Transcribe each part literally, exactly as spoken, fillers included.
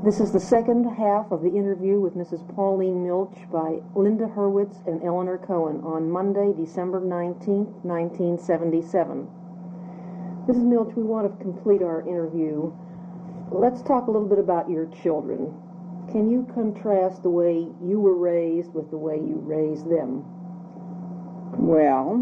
This is the second half of the interview with Missus Pauline Milch by Linda Hurwitz and Eleanor Cohen on Monday, December nineteenth, nineteen seventy-seven. Missus Milch, we want to complete our interview. Let's talk a little bit about your children. Can you contrast the way you were raised with the way you raised them? Well,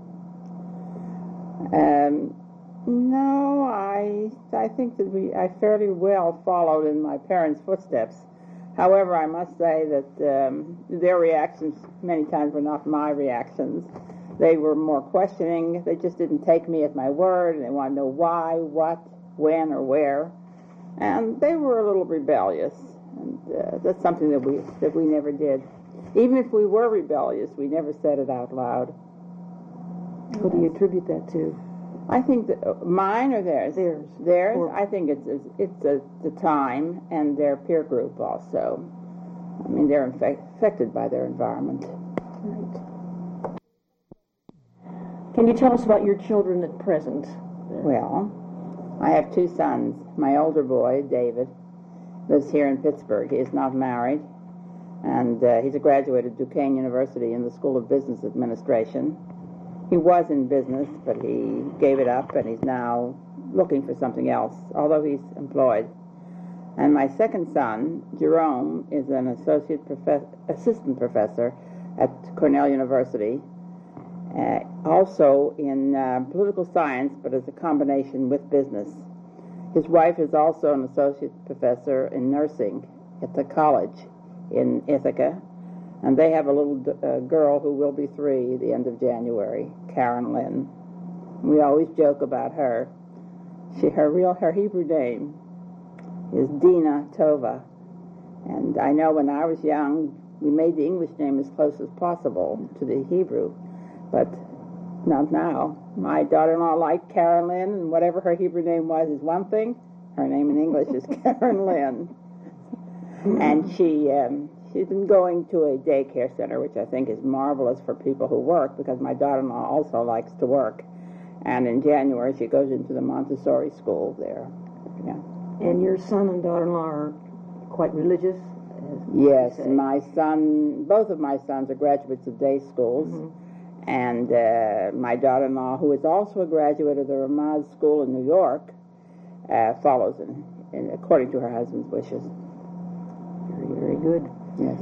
um, no, I I think that we I fairly well followed in my parents' footsteps. However, I must say that um, their reactions many times were not my reactions. They were more questioning. They just didn't take me at my word, and they wanted to know why, what, when, or where. And they were a little rebellious, and uh, that's something that we that we never did. Even if we were rebellious, we never said it out loud. What do you attribute that to? I think that uh, mine or theirs? Theirs. Theirs. Or, I think it's it's, it's a, the time and their peer group also. I mean, they're infect, affected by their environment. Right. Can you tell us about your children at present? Well, I have two sons. My older boy, David, lives here in Pittsburgh. He is not married, and uh, he's a graduate of Duquesne University in the School of Business Administration. He was in business, but he gave it up, and he's now looking for something else, although he's employed. And my second son, Jerome, is an associate prof- assistant professor at Cornell University, uh, also in uh, political science, but as a combination with business. His wife is also an associate professor in nursing at the college in Ithaca, and they have a little uh, girl who will be three the end of January, Karen Lynn. We always joke about her. She, her real, her Hebrew name is Dina Tova, and I know when I was young, we made the English name as close as possible to the Hebrew, but not now. My daughter-in-law liked Karen Lynn, and whatever her Hebrew name was is one thing. Her name in English is Karen Lynn, and she. Um, She's been going to a daycare center, which I think is marvelous for people who work, because my daughter-in-law also likes to work. And in January, she goes into the Montessori school there. Yeah. And your son and daughter-in-law are quite religious? Yes, my son, both of my sons are graduates of day schools. Mm-hmm. And uh, my daughter-in-law, who is also a graduate of the Ramaz School in New York, uh, follows in, in, according to her husband's wishes. Very, very good. Yes.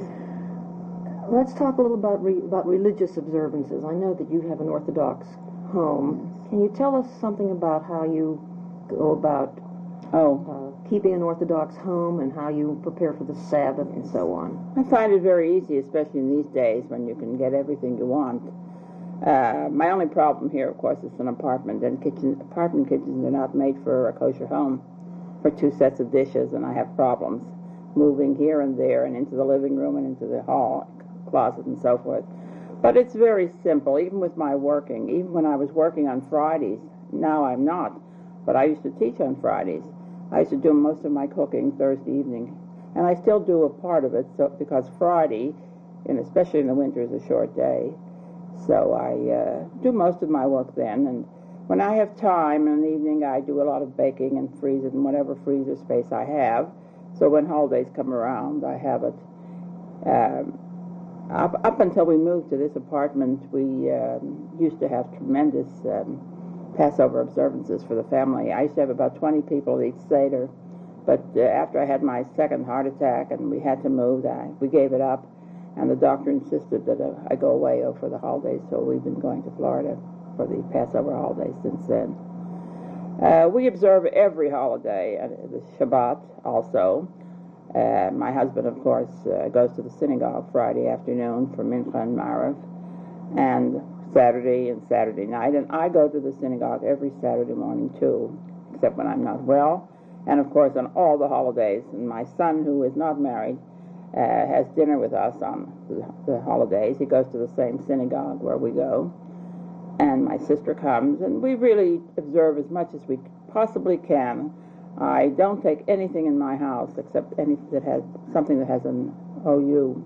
Let's talk a little about re- about religious observances. I know that you have an Orthodox home. Yes. Can you tell us something about how you go about oh. uh, keeping an Orthodox home and how you prepare for the Sabbath yes. and so on? I find it very easy, especially in these days when you can get everything you want. Uh, my only problem here, of course, is an apartment, and kitchen apartment kitchens are not made for a kosher home, for two sets of dishes, and I have problems moving here and there and into the living room and into the hall, closet and so forth. But it's very simple, even with my working. Even when I was working on Fridays, now I'm not, but I used to teach on Fridays. I used to do most of my cooking Thursday evening, and I still do a part of it, so because Friday, and especially in the winter, is a short day. So I uh, do most of my work then, and when I have time in the evening, I do a lot of baking and freeze it in whatever freezer space I have. So when holidays come around, I have it. Um, up, up until we moved to this apartment, we um, used to have tremendous um, Passover observances for the family. I used to have about twenty people at each Seder, but uh, after I had my second heart attack and we had to move, I, we gave it up, and the doctor insisted that uh, I go away oh, for the holidays, so we've been going to Florida for the Passover holidays since then. Uh, we observe every holiday, uh, the Shabbat also. Uh, my husband, of course, uh, goes to the synagogue Friday afternoon for Mincha and Maariv, and Saturday and Saturday night. And I go to the synagogue every Saturday morning, too, except when I'm not well. And, of course, on all the holidays. And my son, who is not married, uh, has dinner with us on the, the holidays. He goes to the same synagogue where we go. And my sister comes, and we really observe as much as we possibly can. I don't take anything in my house except anything that has something that has an O U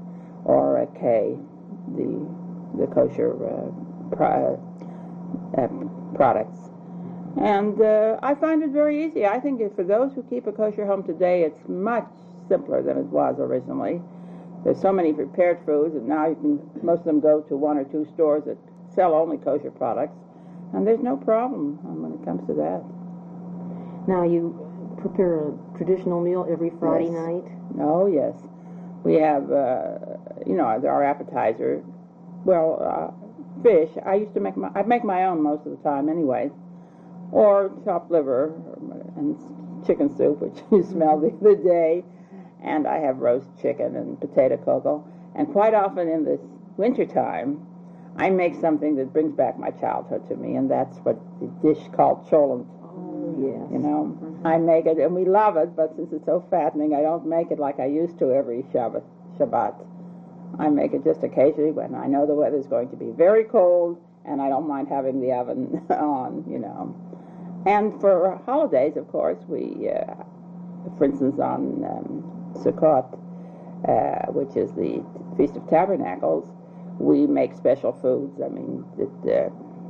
or a K, the the kosher uh, pro, uh, products. And uh, I find it very easy. I think that for those who keep a kosher home today, it's much simpler than it was originally. There's so many prepared foods, and now you can, most of them go to one or two stores that sell only kosher products, and there's no problem when it comes to that. Now, you prepare a traditional meal every Friday Yes. night? Oh, yes. We have, uh, you know, our appetizer. Well, uh, fish. I used to make my, I make my own most of the time anyway. Or chopped liver and chicken soup, which you smelled the other day. And I have roast chicken and potato cocoa. And quite often in this wintertime, I make something that brings back my childhood to me, and that's what the dish called cholent. Oh, yes. You know, mm-hmm. I make it, and we love it, but since it's so fattening, I don't make it like I used to every Shabbat. Shabbat. I make it just occasionally when I know the weather's going to be very cold, and I don't mind having the oven on, you know. And for holidays, of course, we, uh, for instance, on um, Sukkot, uh, which is the Feast of Tabernacles, we make special foods. I mean, that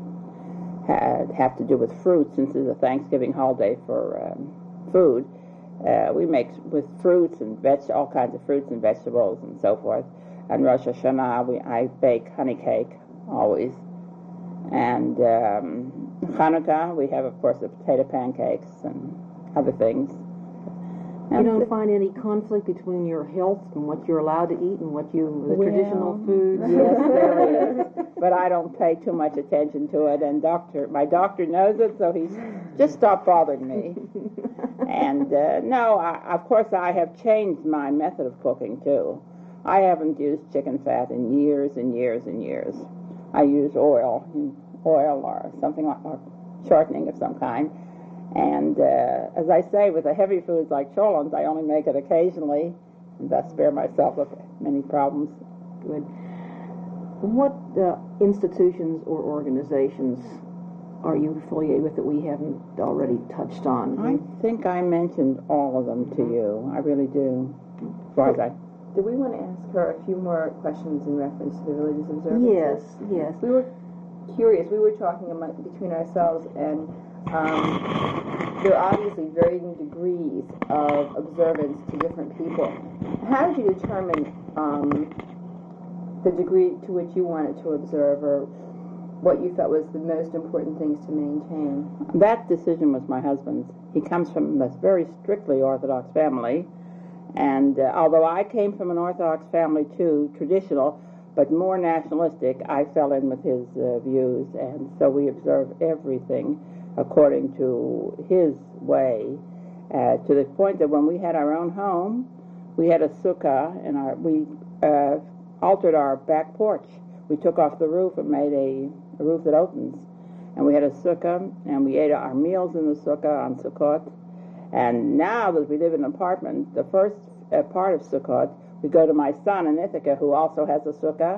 uh, have to do with fruit, since it's a Thanksgiving holiday for um, food. Uh, we make with fruits and veg, all kinds of fruits and vegetables and so forth. And Rosh Hashanah, we, I bake honey cake always. And um, Hanukkah, we have, of course, the potato pancakes and other things. You don't find any conflict between your health and what you're allowed to eat and what you, the well, traditional foods? Yes, there is. But I don't pay too much attention to it, and doctor, my doctor knows it, so he's just stopped bothering me. And uh, no, I, of course, I have changed my method of cooking too. I haven't used chicken fat in years and years and years. I use oil, oil or something like, or shortening of some kind. And uh, as I say, with the heavy foods like cholent, I only make it occasionally, and thus spare myself of many problems. Good. What uh, institutions or organizations are you affiliated with that we haven't already touched on? I think I mentioned all of them to you. I really do. As far as I... Do we want to ask her a few more questions in reference to the religious observances? Yes, yes. We were curious. We were talking among, between ourselves, and um, there are obviously varying degrees of observance to different people. How did you determine um, the degree to which you wanted to observe, or what you thought was the most important things to maintain? That decision was my husband's. He comes from a very strictly Orthodox family. And uh, although I came from an Orthodox family too, traditional, but more nationalistic, I fell in with his uh, views, and so we observe everything according to his way, uh, to the point that when we had our own home, we had a sukkah, and our, we uh, altered our back porch. We took off the roof and made a, a roof that opens, and we had a sukkah, and we ate our meals in the sukkah on Sukkot. And now that we live in an apartment, the first uh, part of Sukkot, we go to my son in Ithaca, who also has a sukkah,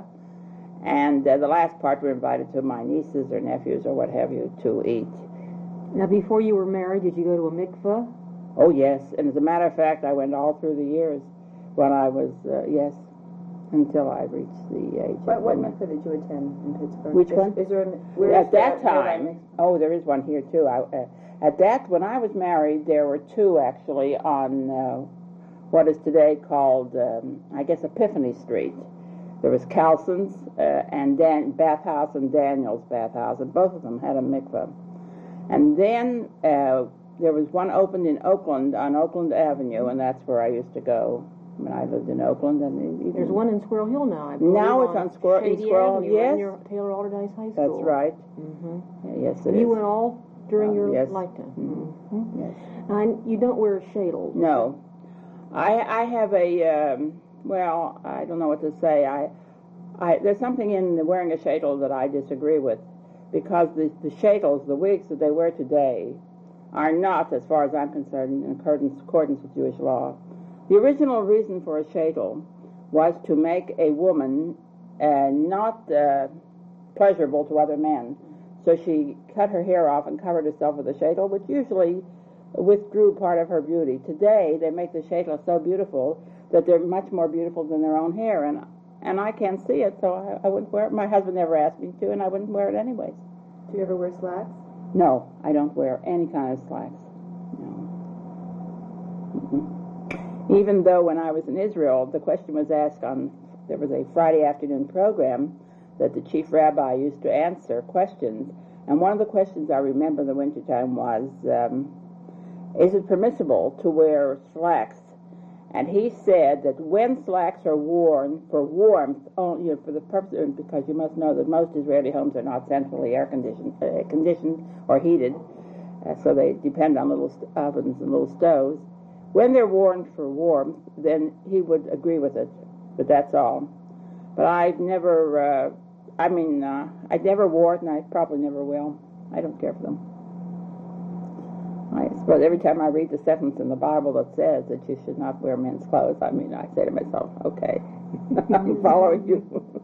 and uh, the last part we're invited to my nieces or nephews or what have you to eat. Now, before you were married, did you go to a mikveh? Oh, yes. And as a matter of fact, I went all through the years when I was, uh, yes, until I reached the age What, of what women. mikveh did you attend in Pittsburgh? Which is, one? Is there a, where At is that there, time, oh, there is one here too. I, uh, at that, when I was married, there were two actually on uh, what is today called, um, I guess, Epiphany Street. There was Calson's uh, and Dan- Bathhouse and Daniel's Bathhouse, and both of them had a mikveh. And then uh, there was one opened in Oakland on Oakland Avenue, and that's where I used to go when I lived in Oakland. And even, There's one in Squirrel Hill now, I believe. Now it's on Squirrel- in Shady Squirrel, Avenue, yes. near Taylor Alderdice High School. That's right. Mm-hmm. Yes, it And you is. went all during Um, your yes. lifetime? Mm-hmm. Yes. And you don't wear a shadel? No. I I have a, um, well, I don't know what to say. I, I There's something in the wearing a shadel that I disagree with, because the, the shadels, the wigs that they wear today, are not, as far as I'm concerned, in accordance, accordance with Jewish law. The original reason for a shadel was to make a woman uh, not uh, pleasurable to other men. So she cut her hair off and covered herself with a shadel, which usually withdrew part of her beauty. Today, they make the shadel so beautiful that they're much more beautiful than their own hair, and and I can't see it, so I, I wouldn't wear it. My husband never asked me to, and I wouldn't wear it anyways. Do you ever wear slacks? No, I don't wear any kind of slacks. No. Mm-mm. Even though when I was in Israel, the question was asked on, there was a Friday afternoon program that the chief rabbi used to answer questions. And one of the questions I remember in the wintertime was, um, is it permissible to wear slacks? And he said that when slacks are worn for warmth, oh, you know, for the purpose, because you must know that most Israeli homes are not centrally air conditioned, uh, conditioned or heated, uh, so they depend on little st- ovens and little stoves. When they're worn for warmth, then he would agree with it, but that's all. But I've never, uh, I mean, uh, I never wore it, and I probably never will. I don't care for them. I suppose every time I read the sentence in the Bible that says that you should not wear men's clothes, I mean, I say to myself, okay, I'm following you.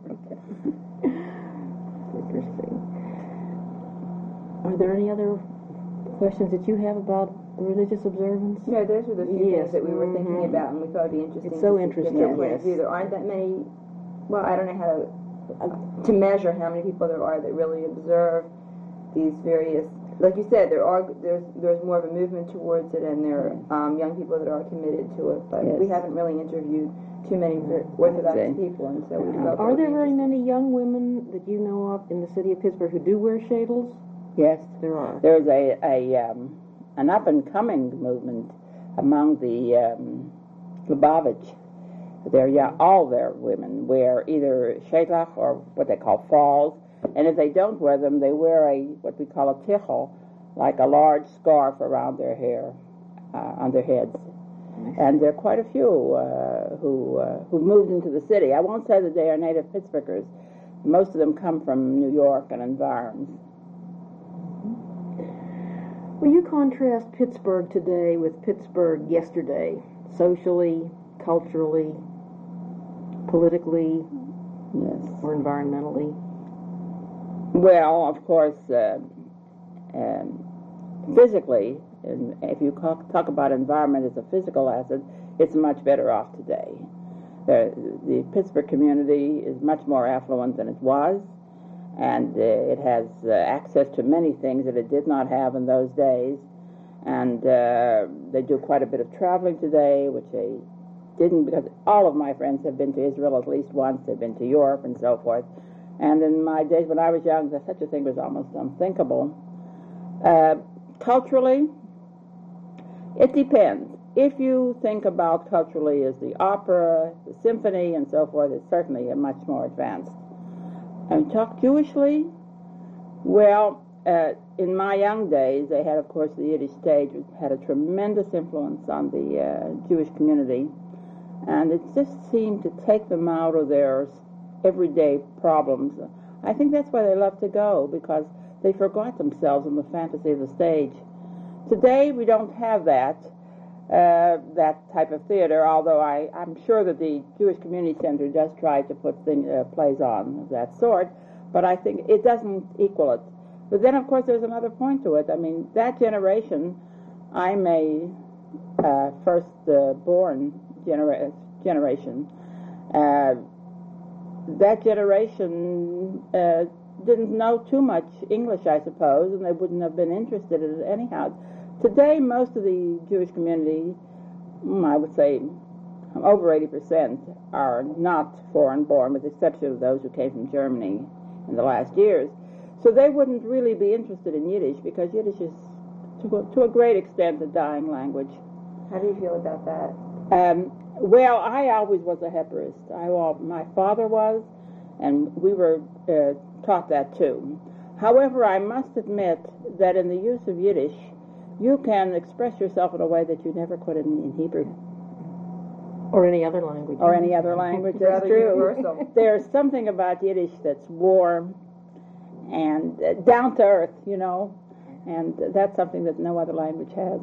Interesting. Are there any other questions that you have about religious observance? No, those were the few Yes. things that we were Mm-hmm. thinking about, and we thought it'd be interesting. It's so to interesting, get their point of yes. view. There aren't that many. Well, I don't know how to uh, to measure how many people there are that really observe these various. Like you said, there are there's there's more of a movement towards it, and there are um, young people that are committed to it. But Yes. we haven't really interviewed too many Orthodox see. people, and so we felt. Are that there would be very interesting. many young women that you know of in the city of Pittsburgh who do wear shadels? Yes, There are. there's a, a um, an up-and-coming movement among the um, Lubavitch. They're young, all their women wear either sheitlach or what they call falls, and if they don't wear them, they wear a what we call a tichel, like a large scarf around their hair, uh, on their heads. And there are quite a few uh, who uh, who moved into the city. I won't say that they are native Pittsburghers. Most of them come from New York and environs. Well, you contrast Pittsburgh today with Pittsburgh yesterday, socially, culturally, politically, Yes. or environmentally. Well, of course, uh, um, physically, and if you talk, talk about environment as a physical asset, it's much better off today. The, the Pittsburgh community is much more affluent than it was, and uh, it has uh, access to many things that it did not have in those days. And uh, they do quite a bit of traveling today, which they didn't, because all of my friends have been to Israel at least once. They've been to Europe and so forth. And in my days when I was young, such a thing was almost unthinkable. Uh, culturally, it depends. If you think about culturally as the opera, the symphony, and so forth, it's certainly a much more advanced. And talk Jewishly, well, uh, in my young days, they had, of course, the Yiddish stage, which had a tremendous influence on the uh, Jewish community, and it just seemed to take them out of their everyday problems. I think that's why they love to go, because they forgot themselves in the fantasy of the stage. Today, we don't have that, uh, that type of theater, although I, I'm sure that the Jewish Community Center does try to put thing, uh, plays on of that sort, but I think it doesn't equal it. But then, of course, there's another point to it. I mean, that generation, I'm a uh, first-born uh, genera- generation. Uh, that generation uh, didn't know too much English, I suppose, and they wouldn't have been interested in it anyhow. Today, most of the Jewish community, I would say over eighty percent, are not foreign-born, with the exception of those who came from Germany in the last years. So they wouldn't really be interested in Yiddish, because Yiddish is, to a, to a great extent, a dying language. How do you feel about that? Um, well, I always was a Hebraist. I, well, my father was, and we were uh, taught that too. However, I must admit that in the use of Yiddish, you can express yourself in a way that you never could in, in Hebrew. Or any other language. Or any other language, that's Rather true. universal. There's something about Yiddish that's warm and uh, down to earth, you know, and that's something that no other language has.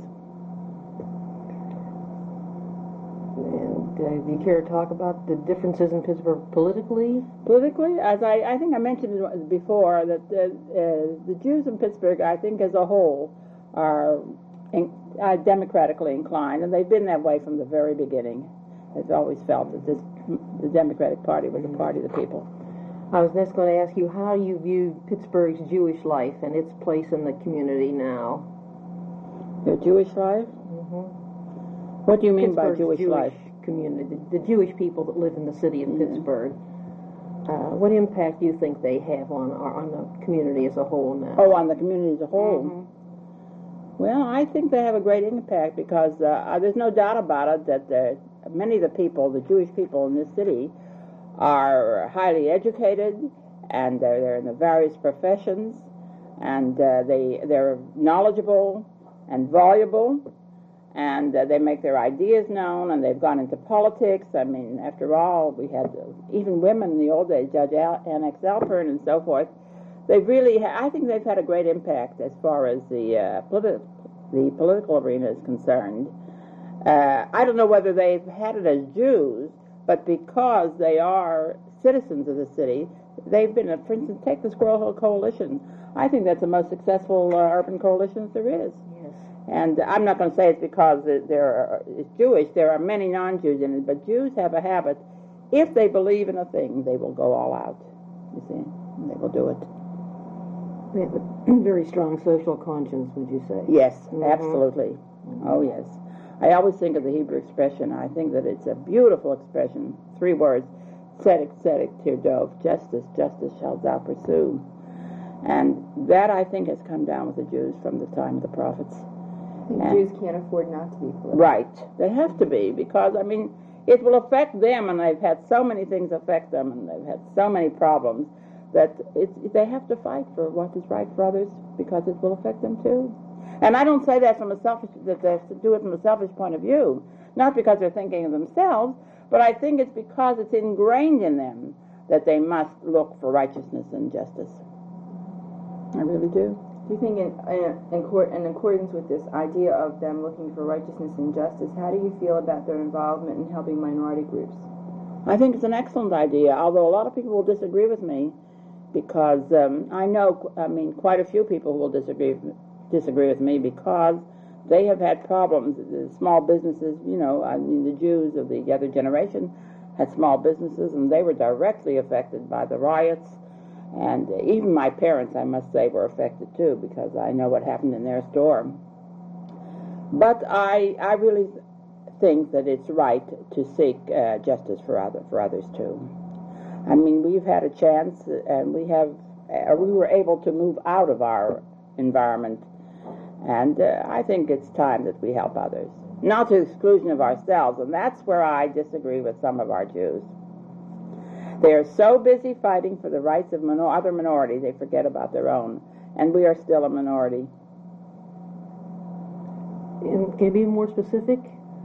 And uh, do you care to talk about the differences in Pittsburgh politically? Politically, as I, I think I mentioned it before, that uh, uh, the Jews in Pittsburgh, I think as a whole, are, in, are democratically inclined, and they've been that way from the very beginning. I've always felt that this, the Democratic Party was the party of the people. I was just going to ask you how you view Pittsburgh's Jewish life and its place in the community now. The Jewish life? Mm-hmm. What do you mean by Pittsburgh's Jewish, life? Community, the, the Jewish people that live in the city of Yeah. Pittsburgh. Uh, what impact do you think they have on our, on the community as a whole now? Oh, on the community as a whole? Mm-hmm. Well, I think they have a great impact because uh, there's no doubt about it that the, many of the people, the Jewish people in this city, are highly educated, and they're, they're in the various professions, and uh, they, they're knowledgeable and voluble, and uh, they make their ideas known, and they've gone into politics. I mean, after all, we had uh, even women in the old days, Judge Al- Annex Alpern and so forth. They've really, ha- I think they've had a great impact as far as the, uh, politi- the political arena is concerned. Uh, I don't know whether they've had it as Jews, but because they are citizens of the city, they've been, for instance, take the Squirrel Hill Coalition. I think that's the most successful uh, urban coalition there is. Yes. And I'm not going to say it's because they're it's Jewish. There are many non-Jews in it, but Jews have a habit. If they believe in a thing, they will go all out. You see, and they will do it. We have a very strong social conscience, would you say? Yes, Mm-hmm. absolutely. Mm-hmm. Oh, yes. I always think of the Hebrew expression. I think that it's a beautiful expression. Three words: tzedek, tzedek, tirdov. Justice, justice shalt thou pursue. And that, I think, has come down with the Jews from the time of the prophets. And And- Jews can't afford not to be political. Right. They have to be, because, I mean, it will affect them, and they've had so many things affect them, and they've had so many problems, that it's, they have to fight for what is right for others, because it will affect them too. And I don't say that from a selfish, that they have to do it from a selfish point of view, not because they're thinking of themselves, but I think it's because it's ingrained in them that they must look for righteousness and justice. I really do. Do you think, in, in, in, court, in accordance with this idea of them looking for righteousness and justice, how do you feel about their involvement in helping minority groups? I think it's an excellent idea, although a lot of people will disagree with me, because um, I know, I mean, quite a few people who will disagree disagree with me because they have had problems. The small businesses, you know, I mean, the Jews of the other generation had small businesses, and they were directly affected by the riots. And even my parents, I must say, were affected too, because I know what happened in their store. But I, I really think that it's right to seek uh, justice for other, for others too. I mean, we've had a chance, and we have, uh, we were able to move out of our environment, and uh, I think it's time that we help others, not to the exclusion of ourselves, and that's where I disagree with some of our Jews. They are so busy fighting for the rights of minor- other minorities, they forget about their own, and we are still a minority. And can you be more specific?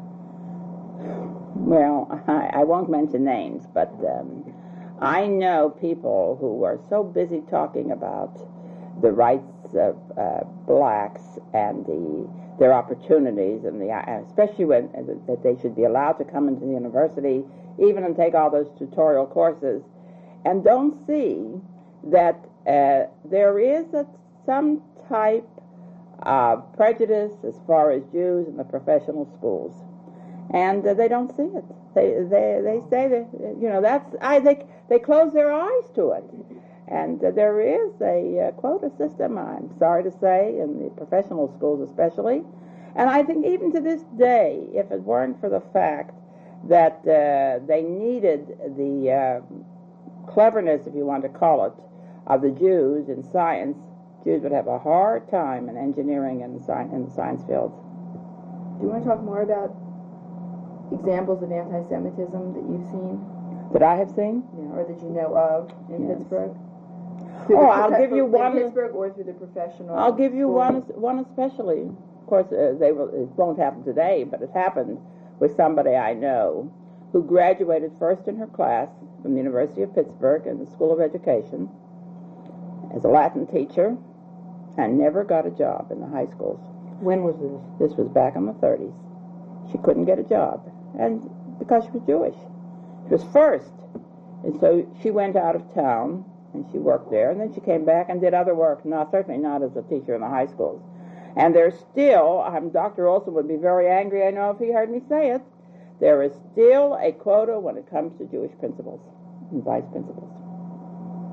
Well, I, I won't mention names, but um, I know people who are so busy talking about the rights of uh, blacks and the their opportunities, and the uh, especially when uh, that they should be allowed to come into the university, even and take all those tutorial courses, and don't see that uh, there is a, some type of prejudice as far as Jews in the professional schools. And uh, they don't see it. They they they say that, you know, that's I they they close their eyes to it. And uh, there is a uh, quota system, I'm sorry to say, in the professional schools especially. And I think even to this day, if it weren't for the fact that uh, they needed the uh, cleverness, if you want to call it, of the Jews in science, Jews would have a hard time in engineering and sci- in the science fields. Do you want to talk more about examples of anti-Semitism that you've seen, That I have seen? yeah, or that you know of in Yes. Pittsburgh? Oh, the I'll profe- give you in one- Pittsburgh or through the professional. I'll give you school? one one especially. Of course, uh, they will, it won't happen today, but it happened with somebody I know who graduated first in her class from the University of Pittsburgh in the School of Education as a Latin teacher and never got a job in the high schools. When was this? This was back in the thirties. She couldn't get a job, and because she was Jewish. She was first. And so she went out of town, and she worked there, and then she came back and did other work, not certainly not as a teacher in the high schools. And there's still, um, Doctor Olson would be very angry, I know, if he heard me say it, there is still a quota when it comes to Jewish principals and vice principals.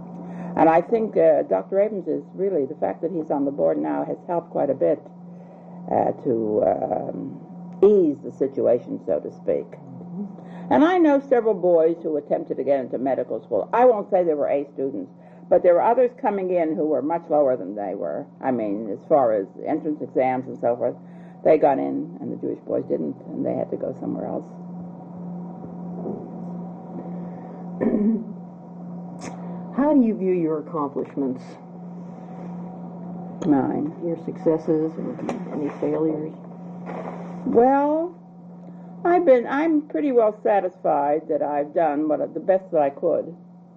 And I think uh, Doctor Abrams is really, the fact that he's on the board now has helped quite a bit uh, to um, ease the situation, so to speak. And I know several boys who attempted to get into medical school. I won't say they were A students, but there were others coming in who were much lower than they were. I mean, as far as entrance exams and so forth, they got in, and the Jewish boys didn't, and they had to go somewhere else. How do you view your accomplishments? Mine. Your successes and any failures? Well, I've been, I'm pretty well satisfied that I've done what the best that I could.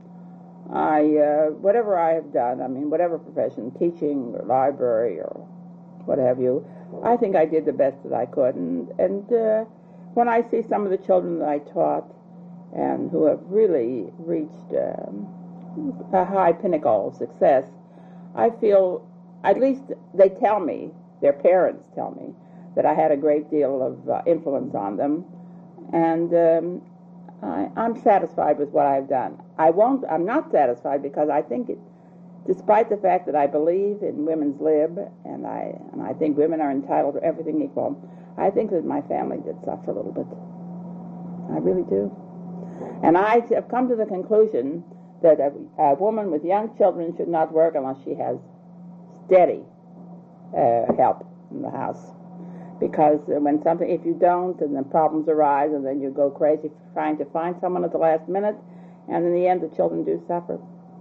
I, uh, whatever I have done, I mean, whatever profession, teaching or library or what have you, I think I did the best that I could. And, and uh, when I see some of the children that I taught and who have really reached um, a high pinnacle of success, I feel, at least they tell me, their parents tell me, that I had a great deal of uh, influence on them, and um, I, I'm satisfied with what I've done. I won't, I'm not satisfied because I think it, despite the fact that I believe in women's lib, and I, and I think women are entitled to everything equal, I think that my family did suffer a little bit. I really do. And I have come to the conclusion that a, a woman with young children should not work unless she has steady uh, help in the house. Because when something, if you don't, and then problems arise, and then you go crazy trying to find someone at the last minute, and in the end, the children do suffer.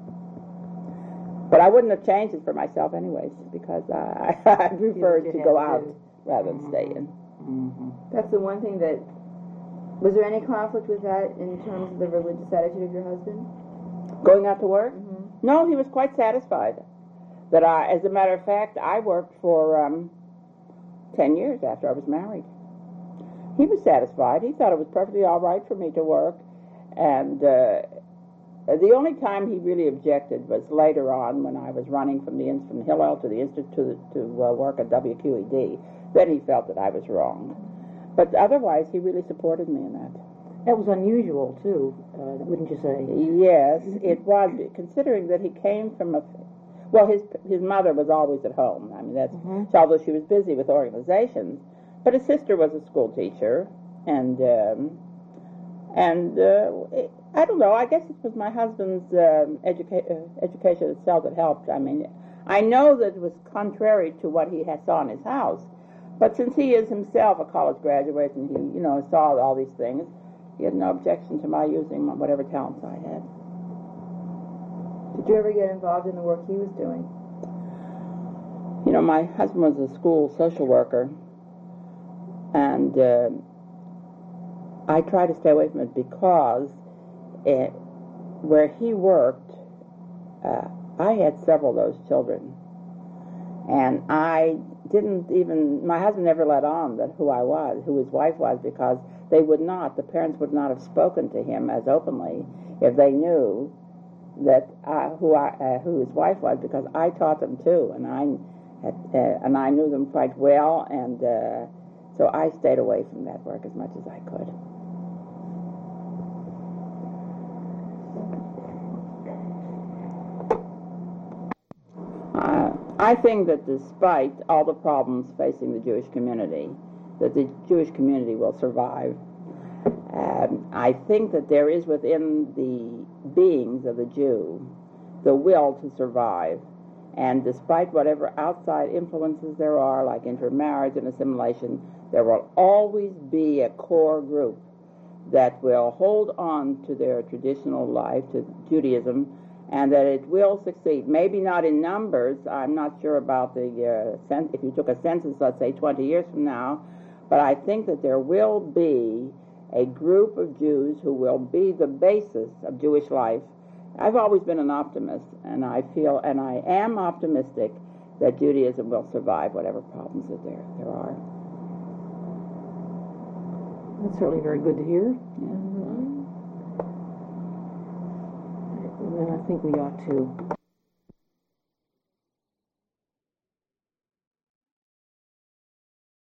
But I wouldn't have changed it for myself anyways, because I, I preferred to go out to. rather than mm-hmm. stay in. Mm-hmm. That's the one thing that, was there any conflict with that in terms of the religious attitude of your husband? Going out to work? Mm-hmm. No, he was quite satisfied. That I, as a matter of fact, I worked for um, ten years after I was married. He was satisfied. He thought it was perfectly all right for me to work. And uh, the only time he really objected was later on when I was running from the from Hillel to the Institute to uh, work at W Q E D. Then he felt that I was wrong. But otherwise, he really supported me in that. That was unusual, too, uh, wouldn't you say? Yes, it was, considering that he came from a... Well, his his mother was always at home. I mean, that's... Mm-hmm. So although she was busy with organizations, but his sister was a school teacher, and... Um, and uh, it, I don't know, I guess it was my husband's um, educa- uh, education itself that helped. I mean, I know that it was contrary to what he had saw in his house, but since he is himself a college graduate and he, you know, saw all these things, he had no objection to my using my, whatever talents I had. Did you ever get involved in the work he was doing? You know, my husband was a school social worker, and uh, I try to stay away from it because it, where he worked, uh, I had several of those children, and I didn't even, my husband never let on that who I was, who his wife was, because they would not, the parents would not have spoken to him as openly if they knew that uh, who I, uh, who his wife was, because I taught them too, and I had, uh, and I knew them quite well, and uh, so I stayed away from that work as much as I could. Uh, I think that despite all the problems facing the Jewish community, that the Jewish community will survive. Um, I think that there is within the beings of the Jew the will to survive. And despite whatever outside influences there are, like intermarriage and assimilation, there will always be a core group that will hold on to their traditional life, to Judaism, and that it will succeed. Maybe not in numbers. I'm not sure about the, uh, cens- if you took a census, let's say twenty years from now, but I think that there will be a group of Jews who will be the basis of Jewish life. I've always been an optimist, and I feel, and I am optimistic that Judaism will survive whatever problems that there, there are. That's certainly very good to hear. Yeah. And I think we ought to